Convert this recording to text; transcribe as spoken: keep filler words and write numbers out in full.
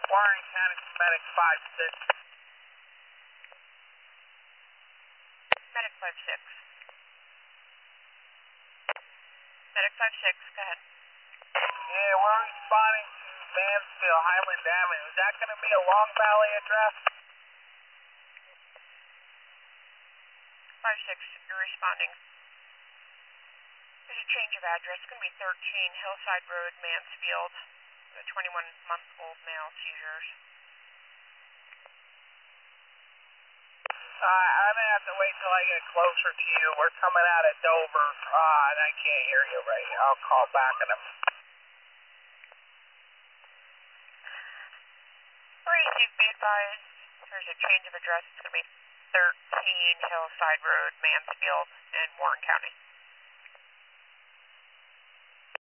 Warren County Medic five six. Medic five six. Medic five six, go ahead. Yeah, we're responding to Mansfield, Highland Avenue. Is that going to be a Long Valley address? five six, you're responding. There's a change of address. It's going to be thirteen Hillside Road, Mansfield. A twenty-one month old male, seizures. Uh, I'm going to have to wait till I get closer to you. We're coming out of Dover, uh, and I can't hear you right now. I'll call back in a minute. Receive, be advised. There's a change of address. It's going to be thirteen Hillside Road, Mansfield, in Warren County.